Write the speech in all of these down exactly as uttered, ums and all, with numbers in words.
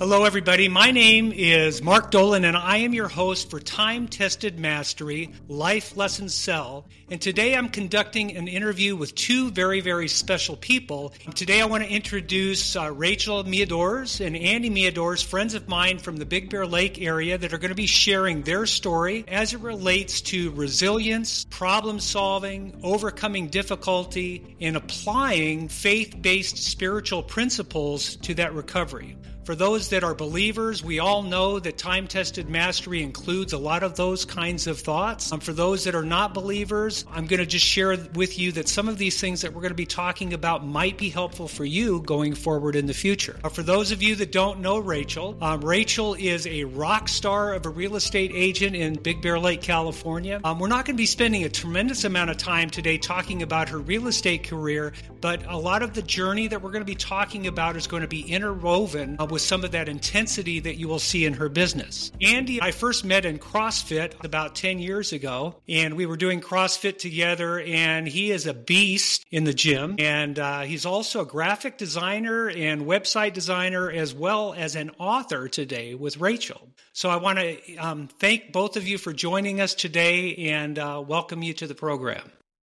Hello, everybody. My name is Mark Dolan, and I am your host for Time-Tested Mastery, Life Lessons Sell. And today I'm conducting an interview with two very, very special people. Today I want to introduce uh, Rachel Meadors and Andy Meadors, friends of mine from the Big Bear Lake area that are going to be sharing their story as it relates to resilience, problem solving, overcoming difficulty, and applying faith-based spiritual principles to that recovery. For those that are believers, we all know that time-tested mastery includes a lot of those kinds of thoughts. Um, for those that are not believers, I'm going to just share with you that some of these things that we're going to be talking about might be helpful for you going forward in the future. Uh, for those of you that don't know Rachel, um, Rachel is a rock star of a real estate agent in Big Bear Lake, California. Um, we're not going to be spending a tremendous amount of time today talking about her real estate career, but a lot of the journey that we're going to be talking about is going to be interwoven uh, with some of that intensity that you will see in her business. Andy, I first met in CrossFit about ten years ago, and we were doing CrossFit together, and he is a beast in the gym, and uh, he's also a graphic designer and website designer, as well as an author today with Rachel. So I want to um, thank both of you for joining us today and uh, welcome you to the program.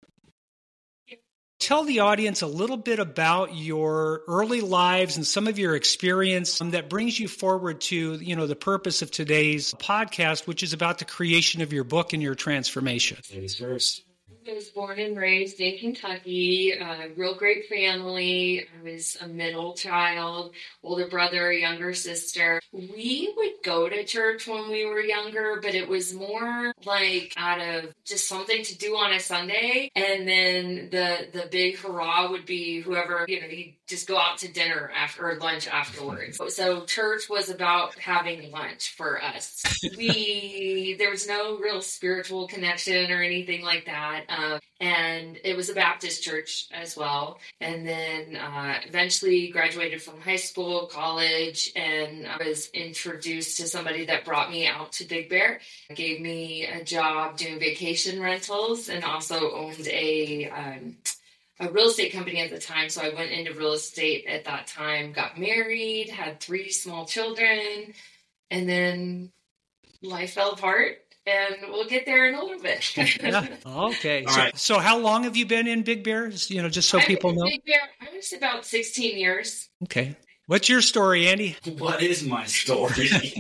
Tell the audience a little bit about your early lives and some of your experience that brings you forward to, you know, the purpose of today's podcast, which is about the creation of your book and your transformation. Ladies first. I was born and raised in Kentucky, a real great family. I was a middle child, older brother, younger sister. We would go to church when we were younger, but it was more like out of just something to do on a Sunday. And then the the big hurrah would be whoever, you know, you'd just go out to dinner after or lunch afterwards. So church was about having lunch for us. We there was no real spiritual connection or anything like that. Um, and it was a Baptist church as well. And then uh, eventually graduated from high school, college, and I was introduced to somebody that brought me out to Big Bear. Gave me a job doing vacation rentals and also owned a um, a real estate company at the time. So I went into real estate at that time, got married, had three small children, and then life fell apart. And we'll get there in a little bit. Yeah. Okay. All so, right. so how long have you been in Big Bear? You know, just so I've people been in know. Big Bear, I was about sixteen years. Okay. What's your story, Andy? What is my story?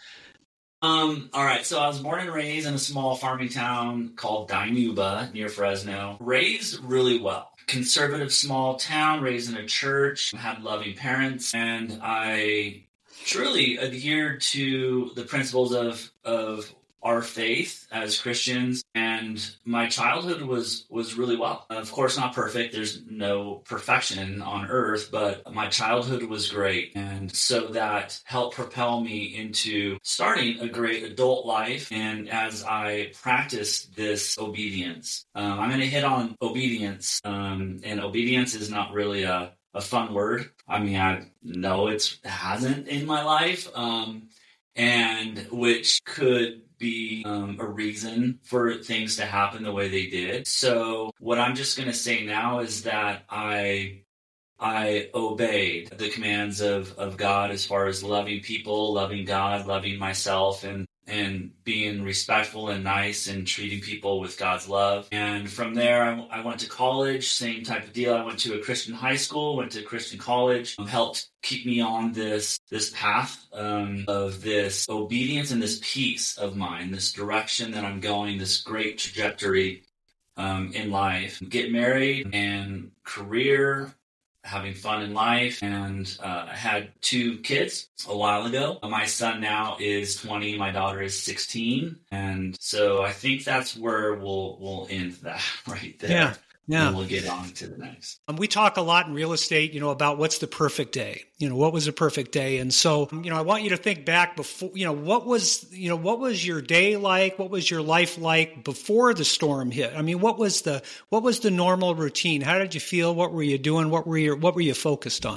um. All right. So I was born and raised in a small farming town called Dinuba near Fresno. Raised really well. Conservative small town, raised in a church, had loving parents, and I truly adhered to the principles of of our faith as Christians, and my childhood was was really well. Of course, not perfect. There's no perfection on earth, but my childhood was great, and so that helped propel me into starting a great adult life. And as I practiced this obedience, um, I'm going to hit on obedience, um, and obedience is not really a a fun word. I mean, I know it's, it hasn't in my life, um, and which could be um, a reason for things to happen the way they did. So what I'm just going to say now is that I I obeyed the commands of, of God as far as loving people, loving God, loving myself, and and being respectful and nice and treating people with God's love. And from there, I, I went to college, same type of deal. I went to a Christian high school, went to Christian college, um, helped keep me on this this path um, of this obedience and this peace of mine, this direction that I'm going, this great trajectory um, in life. Get married and career, having fun in life, and uh, I had two kids a while ago. My son now is twenty, my daughter is sixteen, and so I think that's where we'll we'll end that right there. Yeah. Yeah. And we'll get on to the next. Um, we talk a lot in real estate, you know, about what's the perfect day. You know, what was a perfect day? And so, you know, I want you to think back before, you know, what was, you know, what was your day like? What was your life like before the storm hit? I mean, what was the, what was the normal routine? How did you feel? What were you doing? What were you, what were you focused on? Well,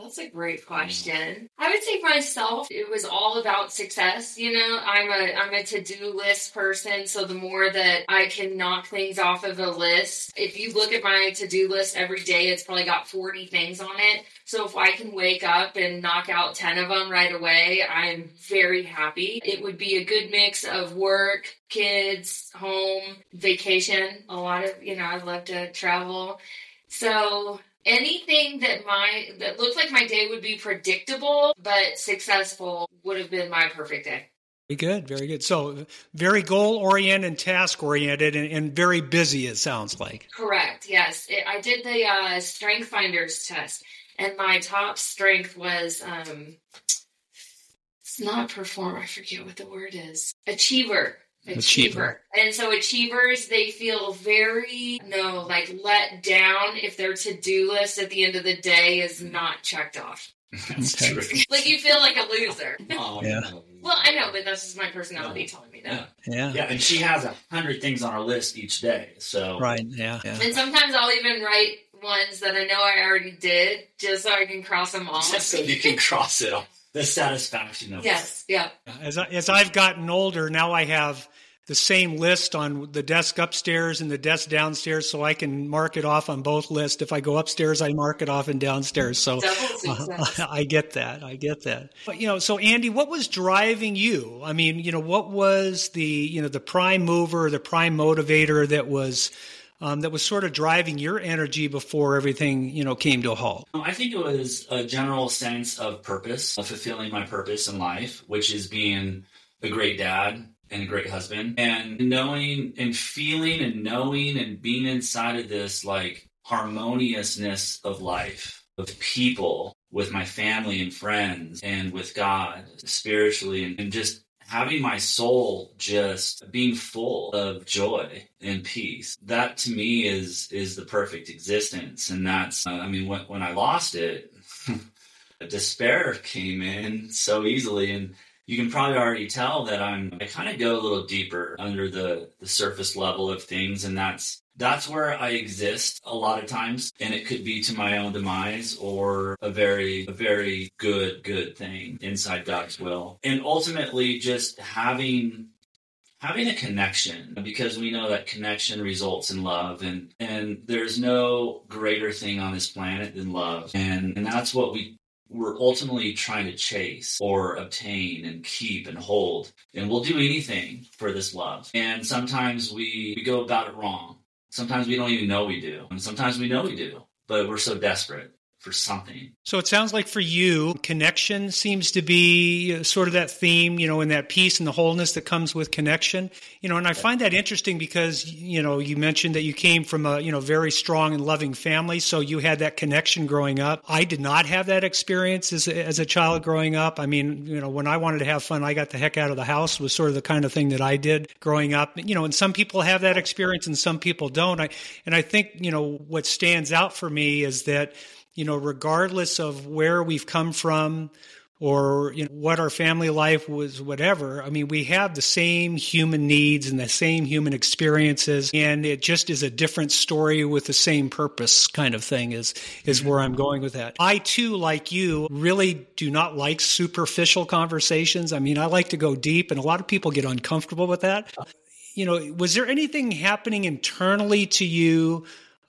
That's a great question. I would say for myself, it was all about success. You know, I'm a I'm a to-do list person, so the more that I can knock things off of a list, if you look at my to-do list every day, it's probably got forty things on it. So if I can wake up and knock out ten of them right away, I'm very happy. It would be a good mix of work, kids, home, vacation. A lot of, you know, I love to travel. So anything that my that looked like my day would be predictable but successful would have been my perfect day. Very good, very good. So very goal-oriented and task-oriented and, and very busy, it sounds like. Correct, yes. It, I did the uh, Strength Finders test, and my top strength was, um, it's not perform, I forget what the word is, achiever. Achiever. Achiever. And so achievers, they feel very, no, like let down if their to-do list at the end of the day is not checked off. That's Okay. true. Like you feel like a loser. Oh, Yeah. no. Well, I know, but that's just my personality telling me that. Yeah. Yeah. Yeah, and she has a hundred things on her list each day. So Right. Yeah. Yeah. And sometimes I'll even write ones that I know I already did just so I can cross them off. just so you can cross it off. The satisfaction of Yes, yeah. As I, as I've gotten older, now I have the same list on the desk upstairs and the desk downstairs, so I can mark it off on both lists. If I go upstairs, I mark it off and downstairs. So Double success. uh, I get that. I get that. But, you know, so Andy, what was driving you? I mean, you know, what was the, you know, the prime mover, the prime motivator that was, um, that was sort of driving your energy before everything, you know, came to a halt? I think it was a general sense of purpose, of fulfilling my purpose in life, which is being a great dad and a great husband, and knowing and feeling and knowing and being inside of this like harmoniousness of life, of people, with my family and friends and with God spiritually, and, and just having my soul just being full of joy and peace. That to me is is the perfect existence. And that's, uh, I mean, when, when I lost it, despair came in so easily. And you can probably already tell that I'm, I kind of go a little deeper under the, the surface level of things. And that's, that's where I exist a lot of times. And it could be to my own demise or a very, a very good, good thing inside God's will. And ultimately just having, having a connection, because we know that connection results in love, and, and there's no greater thing on this planet than love. And, and that's what we, we're ultimately trying to chase or obtain and keep and hold. And we'll do anything for this love. And sometimes we, we go about it wrong. Sometimes we don't even know we do. And sometimes we know we do, but we're so desperate for something. So it sounds like for you, connection seems to be sort of that theme, you know, and that peace and the wholeness that comes with connection. You know, and I find that interesting because, you know, you mentioned that you came from a, you know, very strong and loving family. So you had that connection growing up. I did not have that experience as a, as a child growing up. I mean, you know, when I wanted to have fun, I got the heck out of the house was sort of the kind of thing that I did growing up. You know, and some people have that experience and some people don't. I, and I think, you know, what stands out for me is that, you know, regardless of where we've come from or, you know, what our family life was, whatever, I mean, we have the same human needs and the same human experiences, and it just is a different story with the same purpose kind of thing is, is where I'm going with that. I too, like you, really do not like superficial conversations. I mean, I like to go deep, and a lot of people get uncomfortable with that. You know, was there anything happening internally to you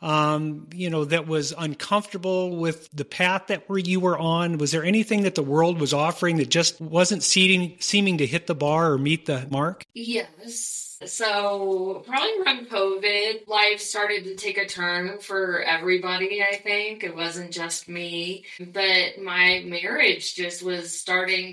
Um, you know, that was uncomfortable with the path that you were on? Was there anything that the world was offering that just wasn't seeming, seeming to hit the bar or meet the mark? Yes. So probably around COVID, life started to take a turn for everybody, I think. It wasn't just me. But my marriage just was starting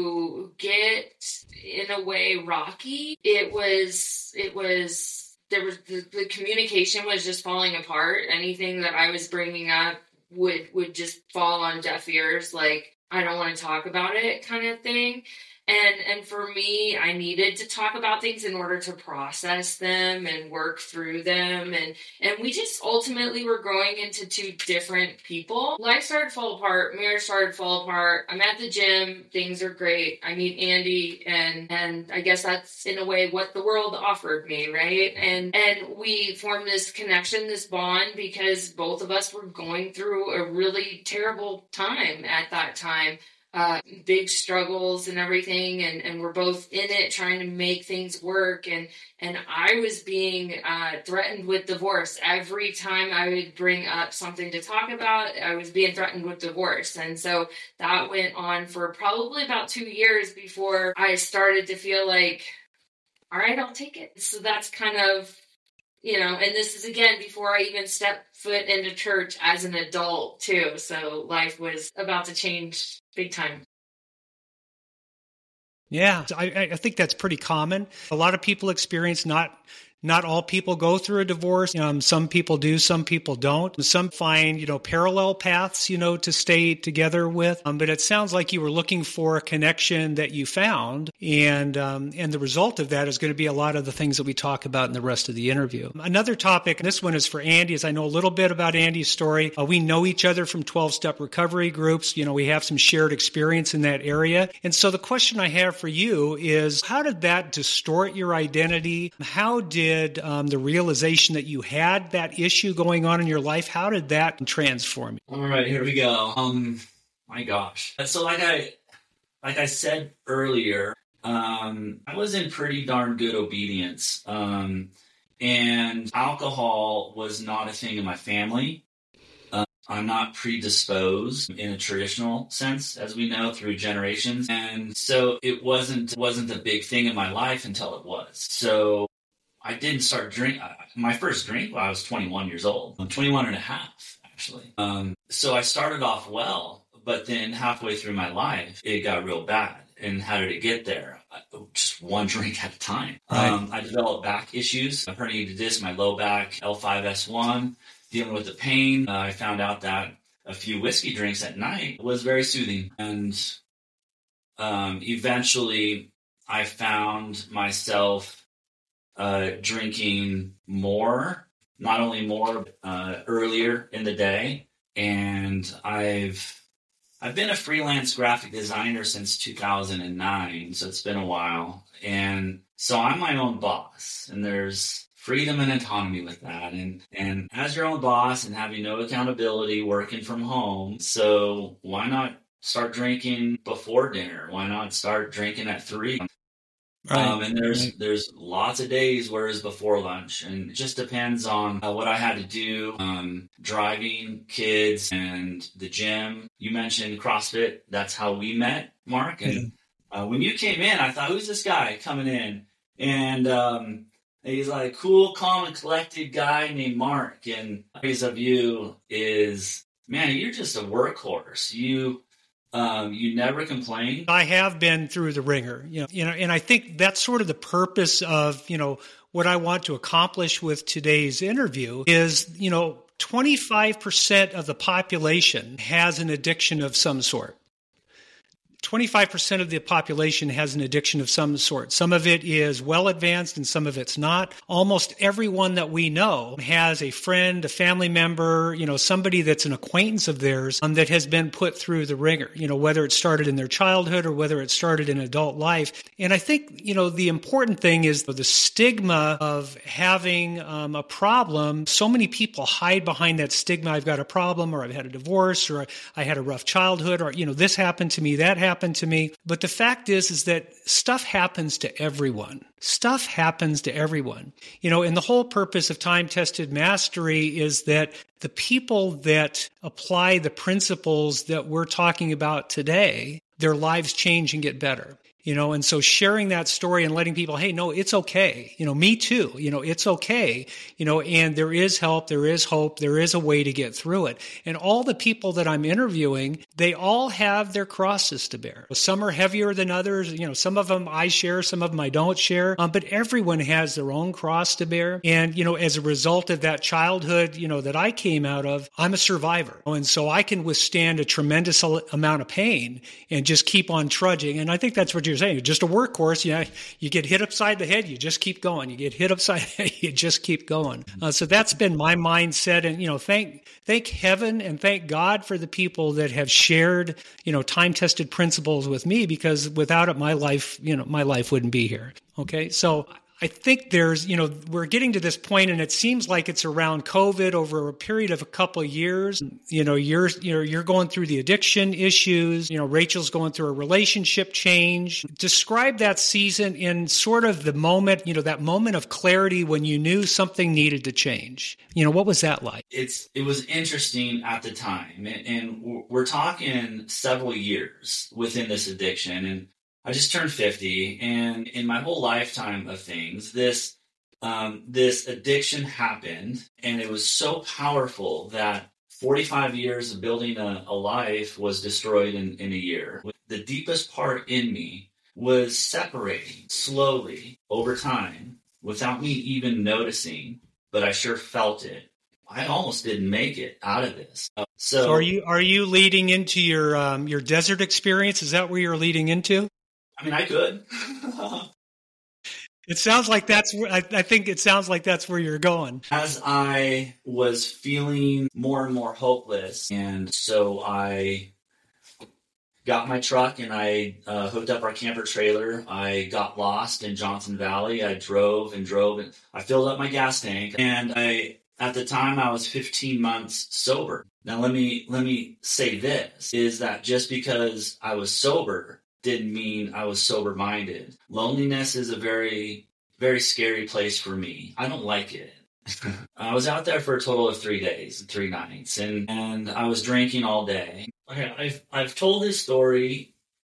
to get, in a way, rocky. It was, it was... There was the, the communication was just falling apart. Anything that I was bringing up would would just fall on deaf ears, like I don't want to talk about it kind of thing. And and for me, I needed to talk about things in order to process them and work through them. And, and we just ultimately were growing into two different people. Life started to fall apart. Marriage started to fall apart. I'm at the gym. Things are great. I meet Andy, and, and I guess that's in a way what the world offered me, right? And, and we formed this connection, this bond, because both of us were going through a really terrible time at that time. Uh, big struggles and everything, and, and we're both in it trying to make things work, and and I was being uh, threatened with divorce. Every time I would bring up something to talk about, I was being threatened with divorce. And so that went on for probably about two years before I started to feel like, all right, I'll take it. So that's kind of, you know, and this is, again, before I even stepped foot into church as an adult, too. So life was about to change big time. Yeah, I, I think that's pretty common. A lot of people experience not Not all people go through a divorce. Um, some people do, some people don't. Some find, you know, parallel paths, you know, to stay together with. Um, but it sounds like you were looking for a connection that you found. And um, and the result of that is going to be a lot of the things that we talk about in the rest of the interview. Another topic, and this one is for Andy, is I know a little bit about Andy's story. Uh, we know each other from twelve-step recovery groups. You know, we have some shared experience in that area. And so the question I have for you is, how did that distort your identity? How did Did, um, the realization that you had that issue going on in your life, how did that transform you? All right, here we go. Um, my gosh. So like I, like I said earlier, um, I was in pretty darn good obedience. Um, and alcohol was not a thing in my family. Uh, I'm not predisposed in a traditional sense, as we know, through generations. And so it wasn't, wasn't a big thing in my life until it was. So I didn't start drink. My first drink when I was twenty-one years old. I'm twenty-one and a half, actually. Um, so I started off well, but then halfway through my life, it got real bad. And how did it get there? Just one drink at a time. Right. Um, I developed back issues. I herniated disc, my low back, L five S one, dealing with the pain. Uh, I found out that a few whiskey drinks at night was very soothing. And um, eventually I found myself Uh, drinking more, not only more, uh, earlier in the day. And I've, I've been a freelance graphic designer since two thousand nine. So it's been a while. And so I'm my own boss, and there's freedom and autonomy with that. And, and as your own boss and having no accountability, working from home. So why not start drinking before dinner? Why not start drinking at three? Right. Um, and there's right. there's lots of days where it's before lunch, and it just depends on uh, what I had to do. Um, driving, kids, and the gym. You mentioned CrossFit. That's how we met, Mark. And yeah. uh, when you came in, I thought, who's this guy coming in? And um, he's like, cool, calm, and collected guy named Mark. And praise of you is, man, you're just a workhorse. You. Um, you never complain. I have been through the ringer, you know, you know, and I think that's sort of the purpose of, you know, what I want to accomplish with today's interview is, you know, twenty-five percent of the population has an addiction of some sort. twenty-five percent of the population has an addiction of some sort. Some of it is well advanced and some of it's not. Almost everyone that we know has a friend, a family member, you know, somebody that's an acquaintance of theirs um, that has been put through the ringer, you know, whether it started in their childhood or whether it started in adult life. And I think, you know, the important thing is the stigma of having um, a problem. So many people hide behind that stigma. I've got a problem, or I've had a divorce, or I had a rough childhood, or, you know, this happened to me, that happened. happened to me. But the fact is, is that stuff happens to everyone. Stuff happens to everyone. You know, and the whole purpose of time-tested mastery is that the people that apply the principles that we're talking about today, their lives change and get better. You know, and so sharing that story and letting people, hey, no, it's okay. You know, me too. You know, it's okay. You know, and there is help, there is hope, there is a way to get through it. And all the people that I'm interviewing, they all have their crosses to bear. Some are heavier than others. You know, some of them I share, some of them I don't share. Um, but everyone has their own cross to bear. And, you know, as a result of that childhood, you know, that I came out of, I'm a survivor. And so I can withstand a tremendous amount of pain and just keep on trudging. And I think that's what you're you're saying, just a workhorse. You know, you get hit upside the head, you just keep going. You get hit upside the head, you just keep going. Uh, so that's been my mindset. And, you know, thank thank heaven and thank God for the people that have shared, you know, time-tested principles with me, because without it, my life, you know, my life wouldn't be here. Okay. So I think there's, you know, we're getting to this point, and it seems like it's around COVID over a period of a couple of years. You know, you're, you're, you're going through the addiction issues. You know, Rachel's going through a relationship change. Describe that season in sort of the moment, you know, that moment of clarity when you knew something needed to change. You know, what was that like? It's, it was interesting at the time. And, and we're talking several years within this addiction. And I just turned fifty, and in my whole lifetime of things, this um, this addiction happened, and it was so powerful that forty-five years of building a, a life was destroyed in, in a year. The deepest part in me was separating slowly over time without me even noticing, but I sure felt it. I almost didn't make it out of this. So, so are you are you leading into your um, your desert experience? Is that where you're leading into? I mean, I could. It sounds like that's where, I, I think it sounds like that's where you're going. As I was feeling more and more hopeless, and so I got my truck and I uh, hooked up our camper trailer. I got lost in Johnson Valley. I drove and drove, and I filled up my gas tank. And I, at the time, I was fifteen months sober. Now, let me let me say this, is that just because I was sober didn't mean I was sober-minded. Loneliness is a very, very scary place for me. I don't like it. I was out there for a total of three days, three nights, and, and I was drinking all day. Okay, I've I've told this story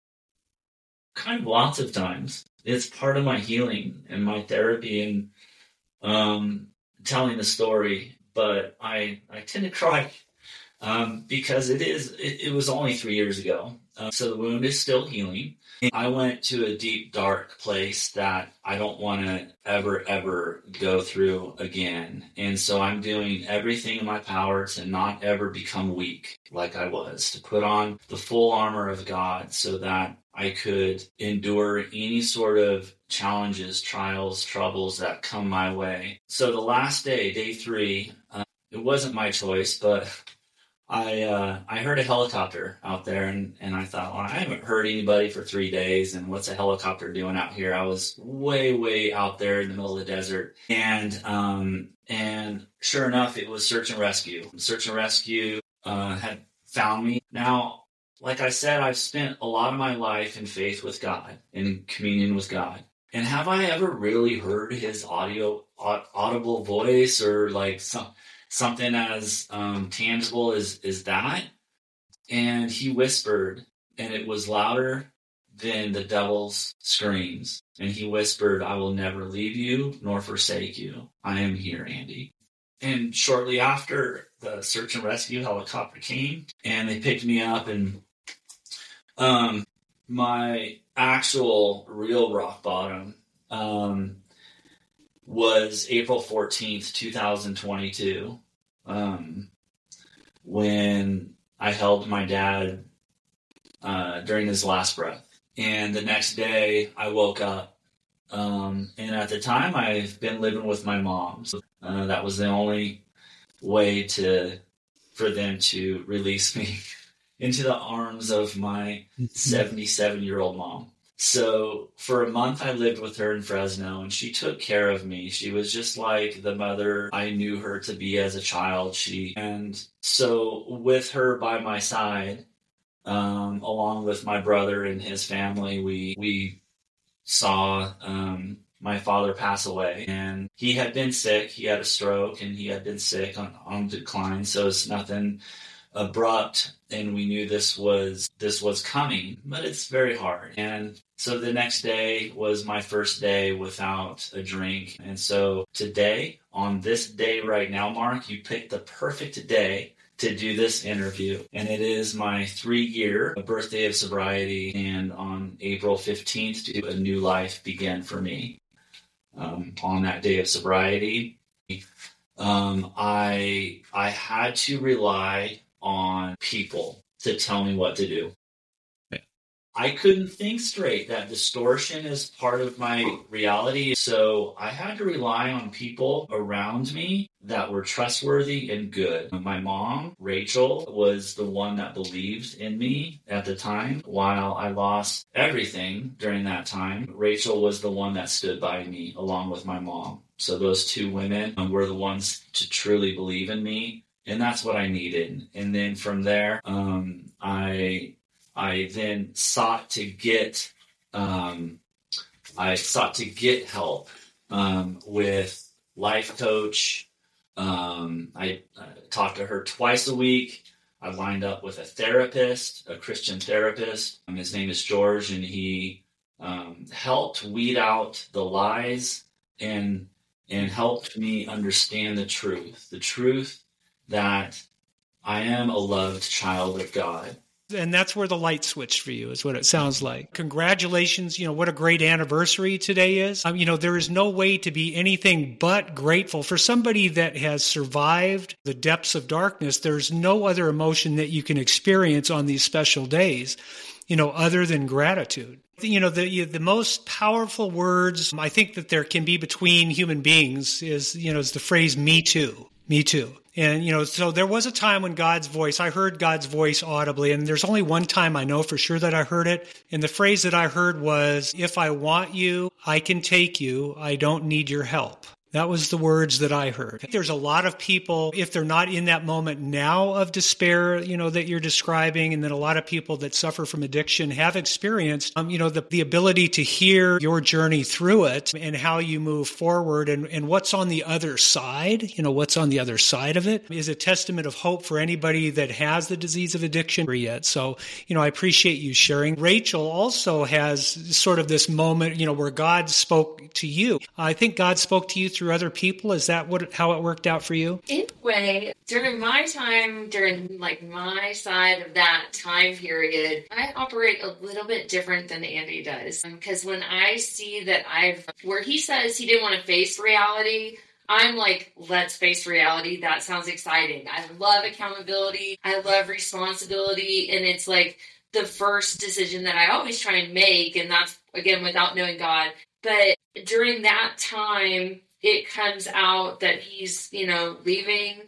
kind of lots of times. It's part of my healing and my therapy and um, telling the story, but I I tend to cry um, because it is it, it was only three years ago. Uh, so the wound is still healing. I went to a deep, dark place that I don't want to ever, ever go through again. And so I'm doing everything in my power to not ever become weak like I was, to put on the full armor of God so that I could endure any sort of challenges, trials, troubles that come my way. So the last day, day three, uh, it wasn't my choice, but I uh, I heard a helicopter out there, and, and I thought, well, I haven't heard anybody for three days, and what's a helicopter doing out here? I was way, way out there in the middle of the desert, and um, and sure enough, it was search and rescue. Search and rescue uh, had found me. Now, like I said, I've spent a lot of my life in faith with God, in communion with God. And have I ever really heard his audio, audible voice, or like some... something as um, tangible as, as that? And he whispered, and it was louder than the devil's screams. And he whispered, I will never leave you nor forsake you. I am here, Andy. And shortly after, the search and rescue helicopter came, and they picked me up, and um, my actual real rock bottom um, was April fourteenth, twenty twenty-two, um, when I held my dad uh, during his last breath. And the next day, I woke up. Um, and at the time, I've been living with my mom. So, uh, that was the only way to for them to release me into the arms of my seventy-seven-year-old mom. So for a month, I lived with her in Fresno, and she took care of me. She was just like the mother I knew her to be as a child. She and so with her by my side, um, along with my brother and his family, we we saw um, my father pass away. And he had been sick. He had a stroke, and he had been sick on, on decline. So it's nothing abrupt, and we knew this was this was coming, but it's very hard. And so the next day was my first day without a drink. And so today, on this day right now, Mark, you picked the perfect day to do this interview. And it is my three-year birthday of sobriety, and on April fifteenth, a new life began for me. Um, on that day of sobriety, um, I I had to rely on people to tell me what to do. I couldn't think straight. That distortion is part of my reality. So I had to rely on people around me that were trustworthy and good. My mom, Rachel, was the one that believed in me at the time. While I lost everything during that time, Rachel was the one that stood by me along with my mom. So those two women were the ones to truly believe in me. And that's what I needed. And then from there, um, I... I then sought to get, um, I sought to get help um, with life coach. Um, I uh, talked to her twice a week. I lined up with a therapist, a Christian therapist. Um, his name is George, and he um, helped weed out the lies and and helped me understand the truth, the truth that I am a loved child of God. And that's where the light switched for you, is what it sounds like. Congratulations. You know, what a great anniversary today is. Um, you know, there is no way to be anything but grateful. For somebody that has survived the depths of darkness, there's no other emotion that you can experience on these special days, you know, other than gratitude. You know, the the most powerful words I think that there can be between human beings is, you know, is the phrase, me too, me too. And, you know, so there was a time when God's voice, I heard God's voice audibly, and there's only one time I know for sure that I heard it. And the phrase that I heard was, if I want you, I can take you. I don't need your help. That was the words that I heard. There's a lot of people, if they're not in that moment now of despair, you know, that you're describing, and then a lot of people that suffer from addiction have experienced, um, you know, the, the ability to hear your journey through it and how you move forward and, and what's on the other side, you know, what's on the other side of it is a testament of hope for anybody that has the disease of addiction yet. So, you know, I appreciate you sharing. Rachel also has sort of this moment, you know, where God spoke to you. I think God spoke to you through other people. Is that what how it worked out for you? In a way, during my time, during like my side of that time period, I operate a little bit different than Andy does. Because when I see that I've, where he says he didn't want to face reality, I'm like, let's face reality. That sounds exciting. I love accountability. I love responsibility. And it's like the first decision that I always try and make. And that's, again, without knowing God. But during that time, it comes out that he's, you know, leaving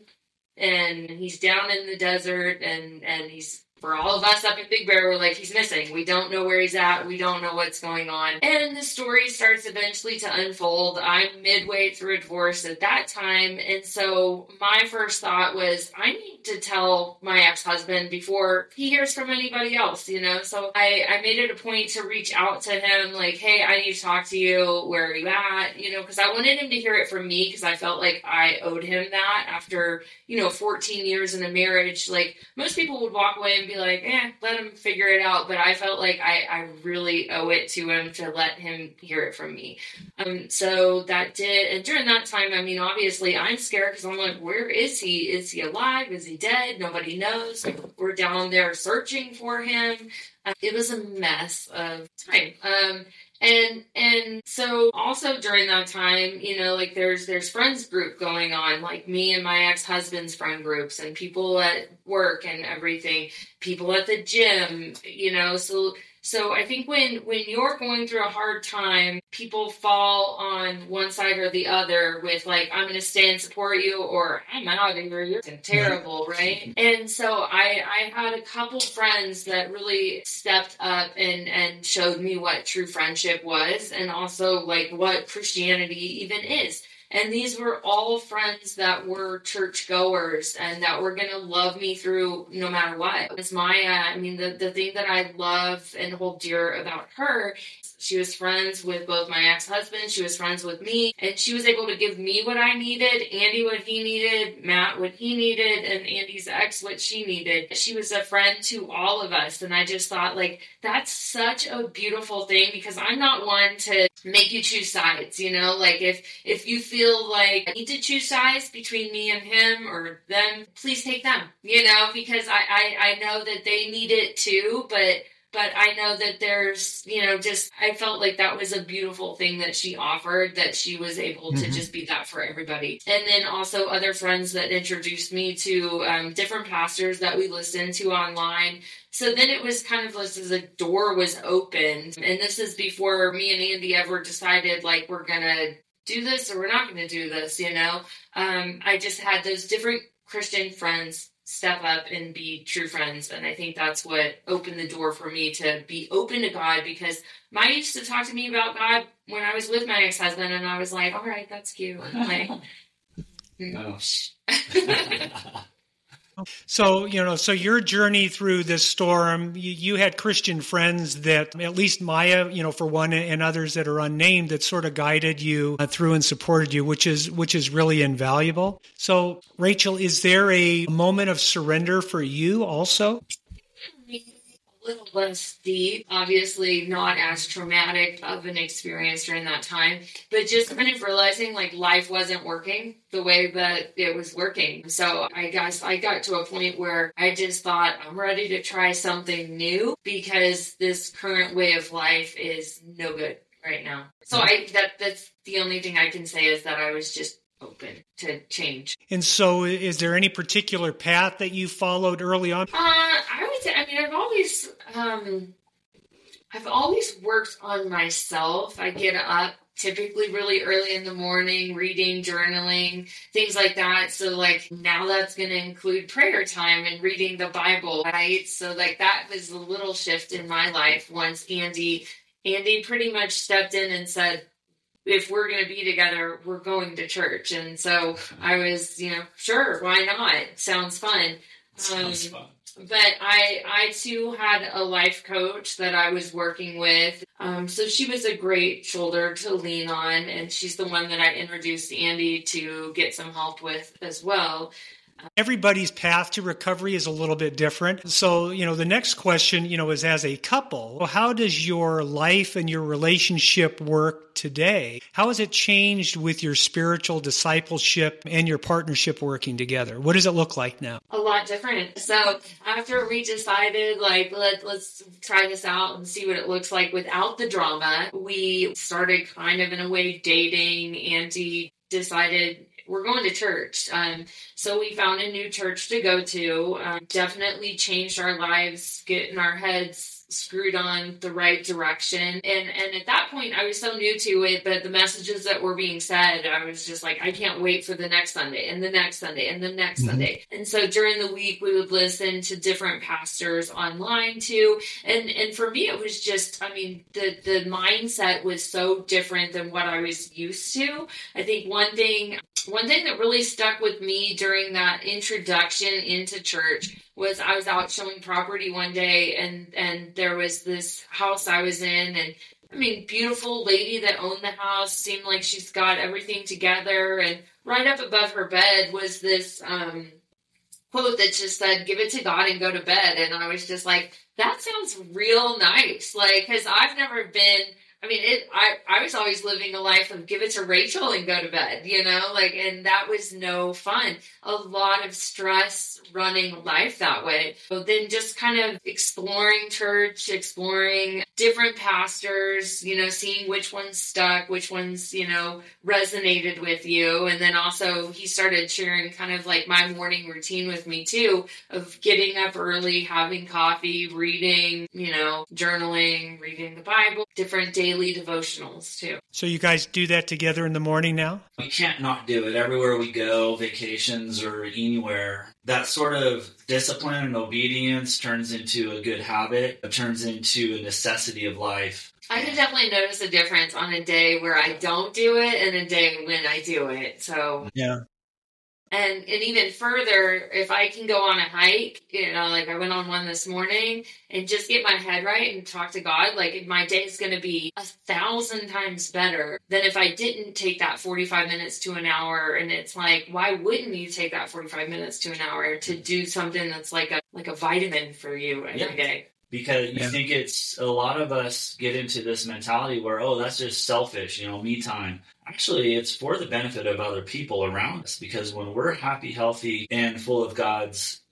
and he's down in the desert and, and he's, for all of us up in Big Bear, we're like, he's missing. We don't know where he's at. We don't know what's going on. And the story starts eventually to unfold. I'm midway through a divorce at that time. And so my first thought was, I need to tell my ex-husband before he hears from anybody else, you know? So I, I made it a point to reach out to him like, hey, I need to talk to you. Where are you at? You know, because I wanted him to hear it from me because I felt like I owed him that after, you know, fourteen years in a marriage. Like most people would walk away and be like, eh, let him figure it out. But I felt like I, I really owe it to him to let him hear it from me. Um, so that did, and during that time, I mean, obviously I'm scared because I'm like, where is he? Is he alive? Is he dead? Nobody knows. We're down there searching for him. Uh, it was a mess of time. Um, And, and so also during that time, you know, like there's, there's friends group going on, like me and my ex-husband's friend groups and people at work and everything, people at the gym, you know, so, so I think when, when you're going through a hard time, people fall on one side or the other with like, I'm going to stay and support you, or I'm out of here, you're terrible, right? And so I, I had a couple friends that really stepped up and, and showed me what true friendship was, and also like what Christianity even is. And these were all friends that were church goers and that were going to love me through no matter what. It was Maya. I mean, the, the thing that I love and hold dear about her, she was friends with both my ex-husband. She was friends with me, and she was able to give me what I needed, Andy what he needed, Matt what he needed, and Andy's ex what she needed. She was a friend to all of us. And I just thought, like, that's such a beautiful thing, because I'm not one to make you choose sides, you know, like if, if you feel like I need to choose sides between me and him or them, please take them, you know, because I, I, I know that they need it too, but But I know that there's, you know, just, I felt like that was a beautiful thing that she offered, that she was able to mm-hmm. just be that for everybody. And then also other friends that introduced me to um, different pastors that we listened to online. So then it was kind of like as a door was opened. And this is before me and Andy ever decided, like, we're going to do this or we're not going to do this, you know. Um, I just had those different Christian friends step up and be true friends. And I think that's what opened the door for me to be open to God, because Maya used to talk to me about God when I was with my ex-husband, and I was like, all right, that's cute. Like, oh. So, you know, so your journey through this storm, you, you had Christian friends that, at least Maya, you know, for one, and others that are unnamed, that sort of guided you uh, through and supported you, which is which is really invaluable. So, Rachel, is there a moment of surrender for you also? A little less deep, obviously not as traumatic of an experience during that time, but just kind of realizing like life wasn't working the way that it was working. So I guess I got to a point where I just thought, I'm ready to try something new, because this current way of life is no good right now. So I that that's the only thing I can say, is that I was just open to change. And so is there any particular path that you followed early on? Uh, I would say, I mean, I've always, um, I've always worked on myself. I get up typically really early in the morning, reading, journaling, things like that. So like now that's going to include prayer time and reading the Bible, right? So like that was a little shift in my life once Andy, Andy pretty much stepped in and said, if we're going to be together, we're going to church. And so I was, you know, sure, why not? Sounds fun. Sounds um, fun. But I, I too had a life coach that I was working with. Um, so she was a great shoulder to lean on. And she's the one that I introduced Andy to get some help with as well. Everybody's path to recovery is a little bit different. So, you know, the next question, you know, is as a couple, how does your life and your relationship work today? How has it changed with your spiritual discipleship and your partnership working together? What does it look like now? A lot different. So after we decided, like, let, let's try this out and see what it looks like without the drama, we started kind of in a way dating. Andy decided we're going to church. Um, so we found a new church to go to. Um, definitely changed our lives, getting our heads screwed on the right direction. And and at that point, I was so new to it, but the messages that were being said, I was just like, I can't wait for the next Sunday and the next Sunday and the next mm-hmm. Sunday. And so during the week, we would listen to different pastors online too. And and for me, it was just, I mean, the, the mindset was so different than what I was used to. I think one thing One thing that really stuck with me during that introduction into church was I was out showing property one day, and, and there was this house I was in, and I mean, beautiful lady that owned the house, seemed like she's got everything together, and right up above her bed was this um, quote that just said, give it to God and go to bed. And I was just like, that sounds real nice. Like, cause I've never been, I mean, it, I, I was always living a life of give it to Rachel and go to bed, you know, like, and that was no fun. A lot of stress running life that way. So then just kind of exploring church, exploring different pastors, you know, seeing which ones stuck, which ones, you know, resonated with you. And then also he started sharing kind of like my morning routine with me too, of getting up early, having coffee, reading, you know, journaling, reading the Bible, different daily devotionals too. So you guys do that together in the morning now? We can't not do it. Everywhere we go, vacations or anywhere, that sort of discipline and obedience turns into a good habit. It turns into a necessity of life. I can definitely notice a difference on a day where I don't do it and a day when I do it. So yeah. And and even further, if I can go on a hike, you know, like I went on one this morning, and just get my head right and talk to God, like my day is going to be a thousand times better than if I didn't take that forty-five minutes to an hour. And it's like, why wouldn't you take that forty-five minutes to an hour to do something that's like a like a vitamin for you every yeah. day? Because you yeah. think it's, a lot of us get into this mentality where, oh, that's just selfish, you know, me time. Actually, it's for the benefit of other people around us, because when we're happy, healthy, and full of God's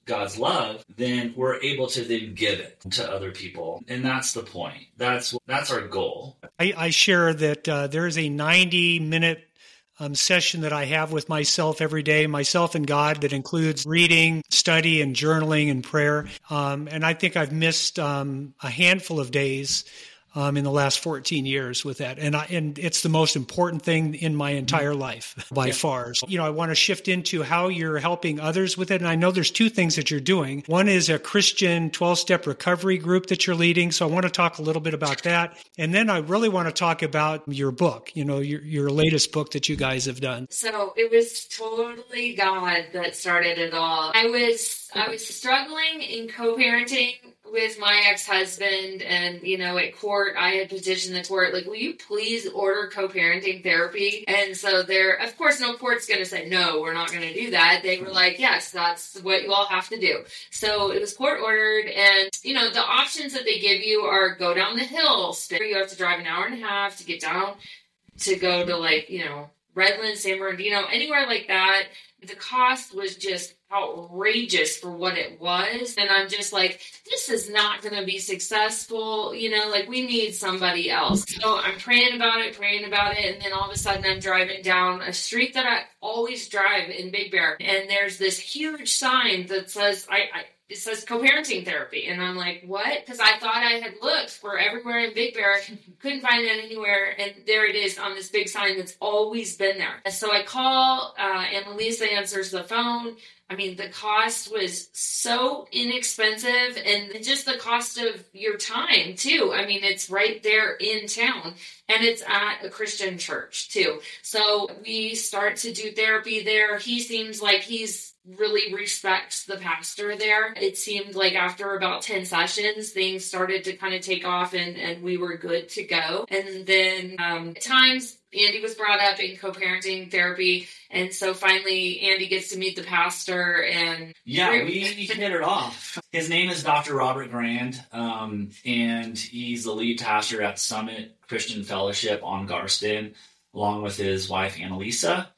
God's love, then we're able to then give it to other people. And that's the point. That's that's our goal. I, I share that uh, there is a ninety minute um, session that I have with myself every day, myself and God, that includes reading, study, and journaling and prayer. Um, and I think I've missed um, a handful of days Um, in the last fourteen years with that. And I, and it's the most important thing in my entire life by yeah. far. So, you know, I want to shift into how you're helping others with it. And I know there's two things that you're doing. One is a Christian twelve-step recovery group that you're leading. So I want to talk a little bit about that. And then I really want to talk about your book, you know, your, your latest book that you guys have done. So it was totally God that started it all. I was, I was struggling in co-parenting with my ex-husband, and, you know, at court, I had petitioned the court, like, will you please order co-parenting therapy? And so there, of course, no court's going to say, no, we're not going to do that. They were like, yes, that's what you all have to do. So it was court ordered, and, you know, the options that they give you are go down the hill. You have to drive an hour and a half to get down to go to, like, you know, Redlands, San Bernardino, anywhere like that. The cost was just outrageous for what it was. And I'm just like, this is not going to be successful. You know, like, we need somebody else. So I'm praying about it, praying about it. And then all of a sudden I'm driving down a street that I always drive in Big Bear. And there's this huge sign that says, I, I it says co-parenting therapy. And I'm like, what? Because I thought I had looked for everywhere in Big Bear, couldn't find it anywhere. And there it is on this big sign that's always been there. And so I call, uh, and Lisa answers the phone. I mean, the cost was so inexpensive, and just the cost of your time, too. I mean, it's right there in town, and it's at a Christian church, too. So we start to do therapy there. He seems like he's really respects the pastor there. It seemed like after about ten sessions, things started to kind of take off, and, and we were good to go. And then um, at times, Andy was brought up in co-parenting therapy, and so finally Andy gets to meet the pastor, and yeah, we hit it off. His name is Doctor Robert Grand, um, and he's the lead pastor at Summit Christian Fellowship on Garston, along with his wife Annalisa.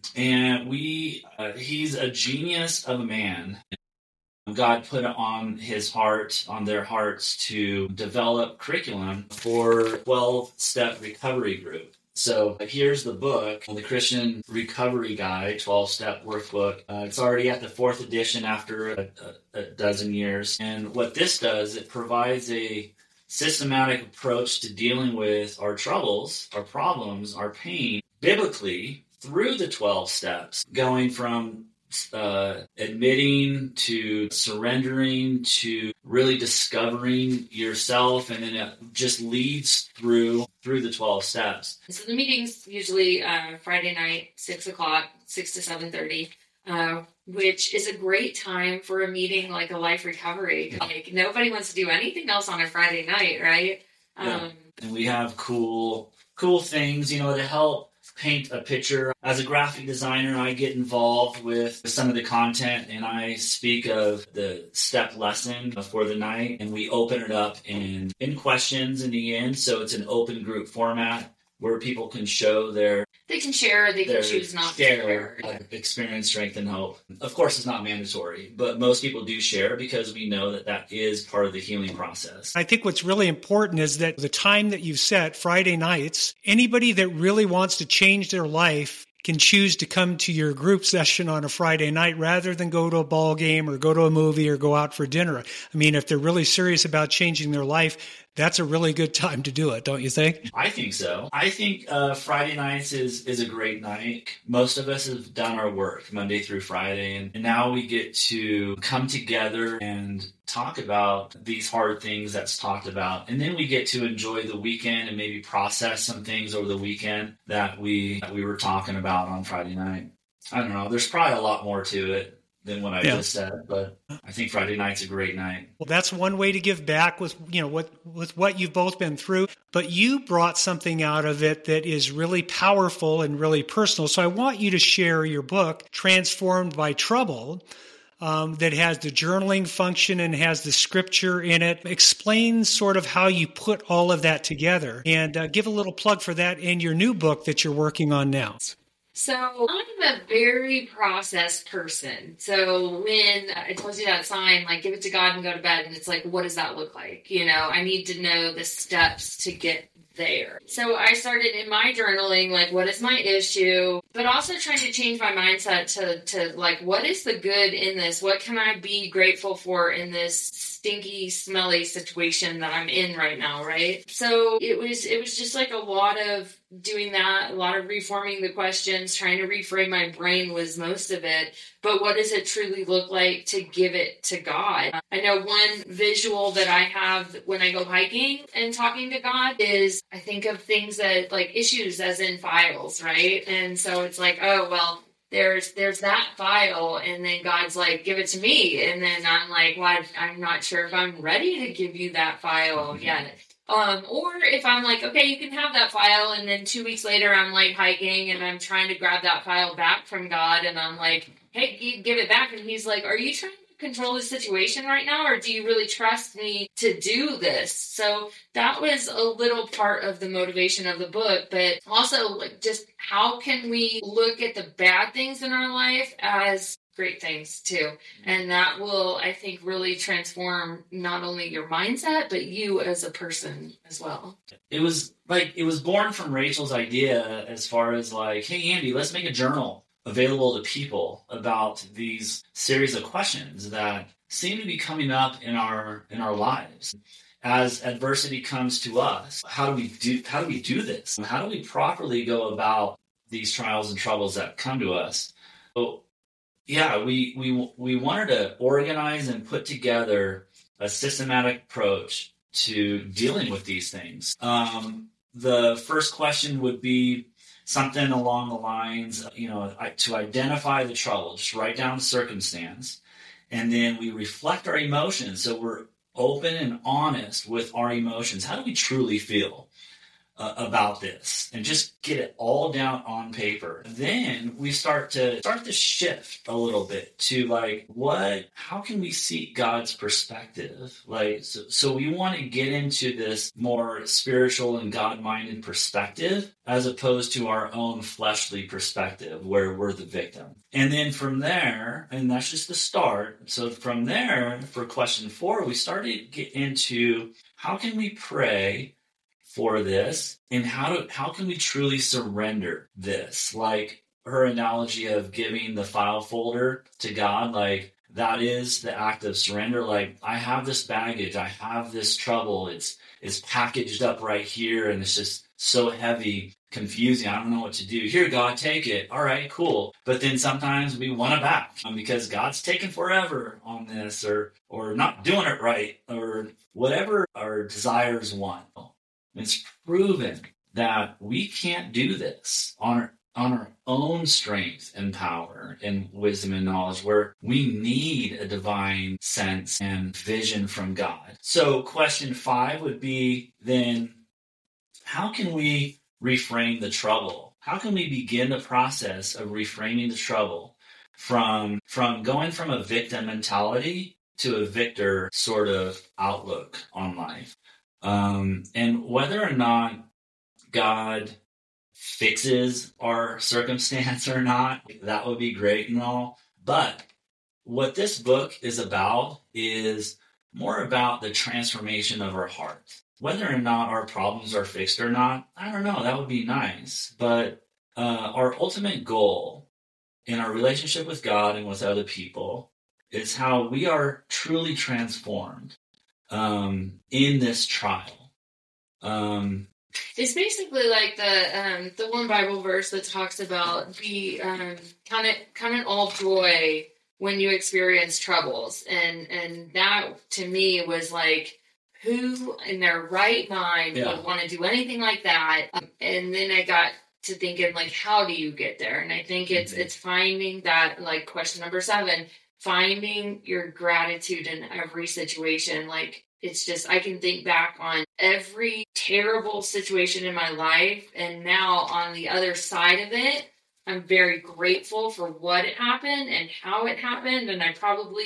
And we, uh, he's a genius of a man. God put it on his heart, on their hearts, to develop curriculum for twelve-step recovery group. So here's the book, the Christian Recovery Guide, twelve-step workbook. Uh, it's already at the fourth edition after a, a, a dozen years. And what this does, it provides a systematic approach to dealing with our troubles, our problems, our pain, biblically, through the twelve steps, going from uh, admitting to surrendering to really discovering yourself, and then it just leads through through the twelve steps. So the meeting's usually uh, Friday night, six o'clock, six to seven thirty, uh, which is a great time for a meeting like a life recovery. Like, nobody wants to do anything else on a Friday night, right? Yeah. Um, and we have cool cool things, you know, to help paint a picture. As a graphic designer, I get involved with some of the content, and I speak of the step lesson for the night, and we open it up in, in questions in the end. So it's an open group format where people can show their They can share, they can choose not to share. Uh, experience, strength, and hope. Of course, it's not mandatory, but most people do share because we know that that is part of the healing process. I think what's really important is that the time that you've set, Friday nights, anybody that really wants to change their life can choose to come to your group session on a Friday night rather than go to a ball game or go to a movie or go out for dinner. I mean, if they're really serious about changing their life, that's a really good time to do it, don't you think? I think so. I think uh, Friday nights is, is a great night. Most of us have done our work Monday through Friday, and, and now we get to come together and talk about these hard things that's talked about. And then we get to enjoy the weekend and maybe process some things over the weekend that we that we were talking about on Friday night. I don't know. There's probably a lot more to it than what I yeah. just said, but I think Friday night's a great night. Well, that's one way to give back with, you know, what with what you've both been through, but you brought something out of it that is really powerful and really personal. So I want you to share your book, Transformed by Trouble, um, that has the journaling function and has the scripture in it. Explain sort of how you put all of that together, and uh, give a little plug for that in your new book that you're working on now. So I'm a very processed person. So when I told you that sign, like give it to God and go to bed, and it's like, what does that look like? You know, I need to know the steps to get there. So I started in my journaling, like, what is my issue? But also trying to change my mindset to, to like, what is the good in this? What can I be grateful for in this stinky, smelly situation that I'm in right now, right? So it was, it was just like a lot of doing that, a lot of reforming the questions, trying to reframe my brain was most of it. But what does it truly look like to give it to God? I know one visual that I have when I go hiking and talking to God is I think of things that like issues as in files, right? And so it's like, oh, well, there's there's that file, and then God's like, give it to me. And then I'm like, well, I'm not sure if I'm ready to give you that file yet. Um, or if I'm like, okay, you can have that file, and then two weeks later I'm like hiking and I'm trying to grab that file back from God, and I'm like, hey, give it back. And he's like, are you trying to control the situation right now, or do you really trust me to do this? So that was a little part of the motivation of the book, but also like just how can we look at the bad things in our life as great things too. And that will, I think, really transform not only your mindset, but you as a person as well. It was like, it was born from Rachel's idea as far as like, hey, Andy, let's make a journal available to people about these series of questions that seem to be coming up in our, in our lives. As adversity comes to us, how do we do, how do we do this? How do we properly go about these trials and troubles that come to us? So, Yeah, we, we we wanted to organize and put together a systematic approach to dealing with these things. Um, the first question would be something along the lines, you know, to identify the trouble, just write down the circumstance, and then we reflect our emotions. So we're open and honest with our emotions. How do we truly feel Uh, about this, and just get it all down on paper? Then we start to start to shift a little bit to like, what, how can we seek God's perspective? Like, so, so we want to get into this more spiritual and God-minded perspective as opposed to our own fleshly perspective where we're the victim. And then from there, and that's just the start. So from there, for question four, we started to get into how can we pray for this, and how do how can we truly surrender this? Like her analogy of giving the file folder to God, like that is the act of surrender. Like, I have this baggage, I have this trouble, it's it's packaged up right here, and it's just so heavy, confusing, I don't know what to do. Here, God, take it. All right, cool. But then sometimes we want it back um, because God's taking forever on this, or or not doing it right, or whatever our desires want. It's proven that we can't do this on our, on our own strength and power and wisdom and knowledge, where we need a divine sense and vision from God. So question five would be then, how can we reframe the trouble? How can we begin the process of reframing the trouble from, from going from a victim mentality to a victor sort of outlook on life? Um, and whether or not God fixes our circumstance or not, that would be great and all. But what this book is about is more about the transformation of our heart. Whether or not our problems are fixed or not, I don't know, that would be nice. But uh, our ultimate goal in our relationship with God and with other people is how we are truly transformed um, in this trial. Um, it's basically like the um, the one Bible verse that talks about be um, count it count it all joy when you experience troubles, and and that to me was like, who in their right mind yeah. would want to do anything like that? Um, and then I got to thinking, like, how do you get there? And I think it's mm-hmm. it's finding that, like question number seven. Finding your gratitude in every situation. Like, it's just, I can think back on every terrible situation in my life, and now on the other side of it, I'm very grateful for what happened and how it happened, and I probably,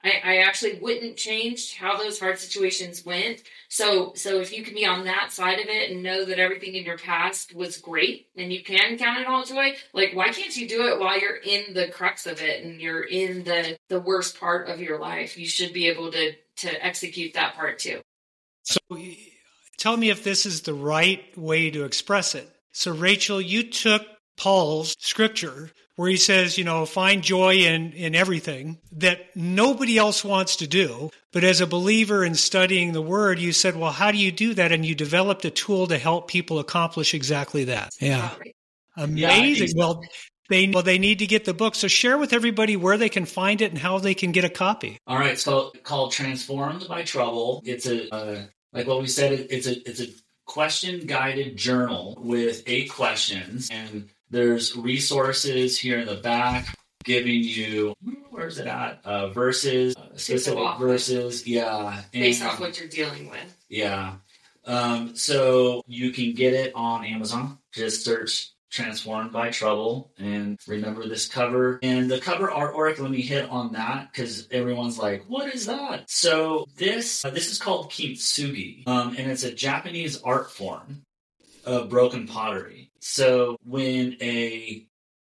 I, I actually wouldn't change how those hard situations went. So, so if you can be on that side of it and know that everything in your past was great and you can count it all joy, like, why can't you do it while you're in the crux of it and you're in the, the worst part of your life? You should be able to, to execute that part too. So tell me if this is the right way to express it. So Rachel, you took Paul's scripture where he says, you know, find joy in, in everything that nobody else wants to do. But as a believer in studying the word, you said, well, how do you do that? And you developed a tool to help people accomplish exactly that. Yeah. Amazing. Yeah, well, they, well, they need to get the book. So share with everybody where they can find it and how they can get a copy. All right. So called Transformed by Trouble. It's a, uh, like what we said, it's a, it's a question guided journal with eight questions, and there's resources here in the back giving you, where's it at? Uh, verses, uh, specific verses. Yeah. Based and, off what you're dealing with. Yeah. Um, so you can get it on Amazon. Just search Transformed by Trouble and remember this cover. And the cover artwork, let me hit on that because everyone's like, what is that? So this, uh, this is called kintsugi, um, and it's a Japanese art form of broken pottery. So when a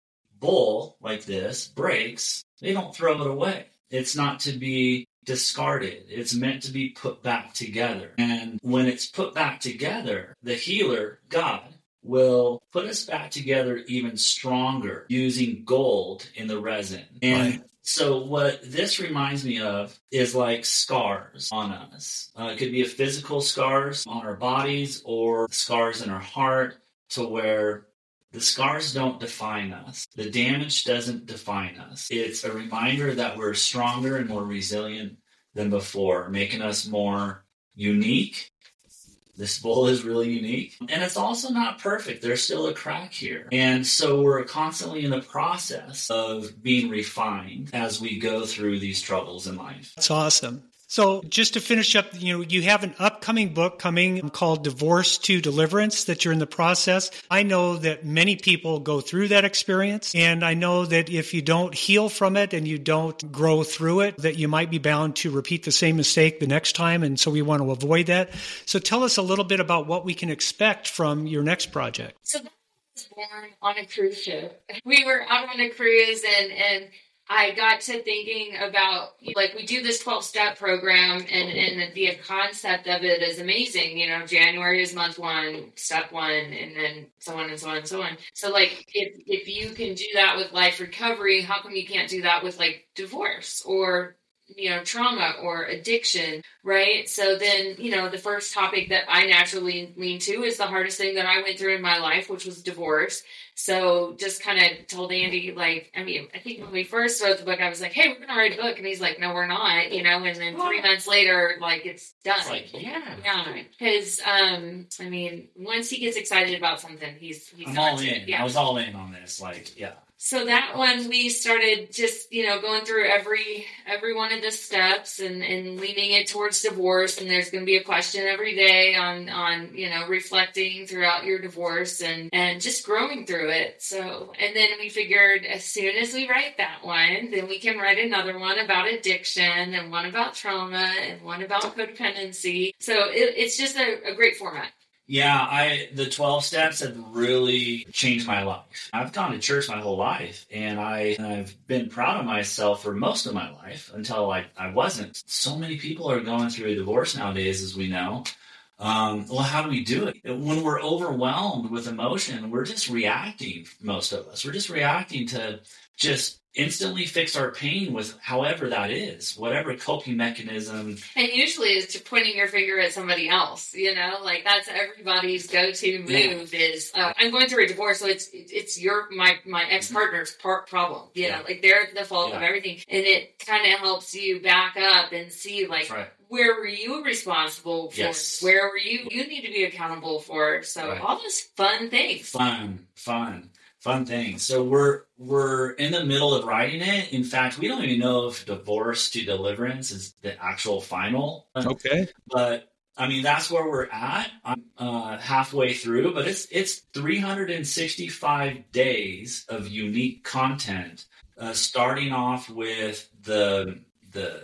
bowl like this breaks, they don't throw it away. It's not to be discarded. It's meant to be put back together. And when it's put back together, the healer, God, will put us back together even stronger using gold in the resin. And right. So what this reminds me of is like scars on us. Uh, it could be a physical scars on our bodies or scars in our heart, to where the scars don't define us. The damage doesn't define us. It's a reminder that we're stronger and more resilient than before, making us more unique. This bowl is really unique. And it's also not perfect. There's still a crack here. And so we're constantly in the process of being refined as we go through these troubles in life. That's awesome. So just to finish up, you know, you have an upcoming book coming called Divorce to Deliverance that you're in the process. I know that many people go through that experience, and I know that if you don't heal from it and you don't grow through it, that you might be bound to repeat the same mistake the next time, and so we want to avoid that. So tell us a little bit about what we can expect from your next project. So that was born on a cruise ship. We were out on a cruise, and and I got to thinking about, like, we do this twelve-step program, and, and the concept of it is amazing. You know, January is month one, step one, and then so on and so on and so on. So, like, if if you can do that with life recovery, how come you can't do that with, like, divorce or, you know, trauma or addiction, right? So then, you know, the first topic that I naturally lean to is the hardest thing that I went through in my life, which was divorce. So just kind of told Andy, like, I mean, I think when we first wrote the book, I was like, hey, we're going to write a book. And he's like, no, we're not, you know, and then three months later, like, it's done. It's like, yeah. Yeah. Because, um, I mean, once he gets excited about something, he's, he's I'm all in. Yeah. I was all in on this. Like, yeah. So that one, we started just, you know, going through every every one of the steps and, and leaning it towards divorce. And there's going to be a question every day on, on, you know, reflecting throughout your divorce and, and just growing through it. So, and then we figured as soon as we write that one, then we can write another one about addiction and one about trauma and one about codependency. So it, it's just a, a great format. Yeah, I the twelve steps have really changed my life. I've gone to church my whole life, and I, I've been proud of myself for most of my life until I, I wasn't. So many people are going through a divorce nowadays, as we know. Um, well, how do we do it? When we're overwhelmed with emotion, we're just reacting, most of us. We're just reacting to just instantly fix our pain with however that is, whatever coping mechanism. And usually it's to pointing your finger at somebody else, you know, like that's everybody's go-to move yeah. is, uh, I'm going through a divorce, so it's it's your, my, my ex-partner's part problem, you yeah. know, like they're the fault yeah. of everything. And it kind of helps you back up and see, like, right. where were you responsible for? Yes. Where were you, you need to be accountable for? So right. all those fun things. Fun, fun. Fun thing. So we're we're in the middle of writing it. In fact, we don't even know if Divorce to Deliverance is the actual final. Okay. But I mean, that's where we're at. I'm uh, halfway through, but it's it's three hundred sixty-five days of unique content, uh, starting off with the the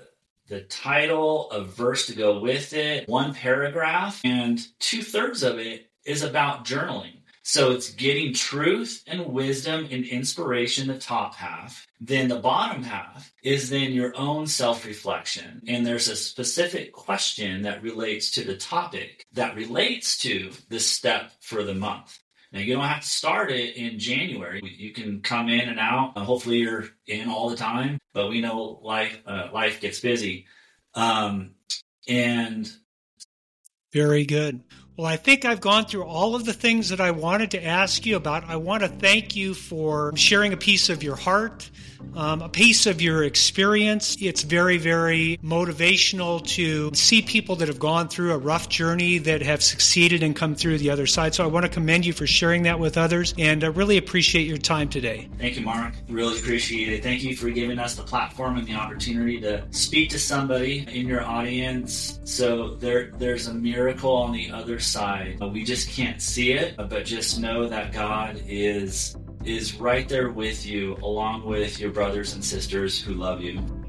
the title, a verse to go with it, one paragraph, and two-thirds of it is about journaling. So it's getting truth and wisdom and inspiration, the top half. Then the bottom half is then your own self-reflection. And there's a specific question that relates to the topic that relates to the step for the month. Now, you don't have to start it in January. You can come in and out. Hopefully you're in all the time, but we know life uh, life gets busy. Um, and Very good. Well, I think I've gone through all of the things that I wanted to ask you about. I want to thank you for sharing a piece of your heart, um, a piece of your experience. It's very, very motivational to see people that have gone through a rough journey that have succeeded and come through the other side. So I want to commend you for sharing that with others, and I really appreciate your time today. Thank you, Mark. Really appreciate it. Thank you for giving us the platform and the opportunity to speak to somebody in your audience. So there, there's a miracle on the other side. We just can't see it, but just know that God is is right there with you, along with your brothers and sisters who love you.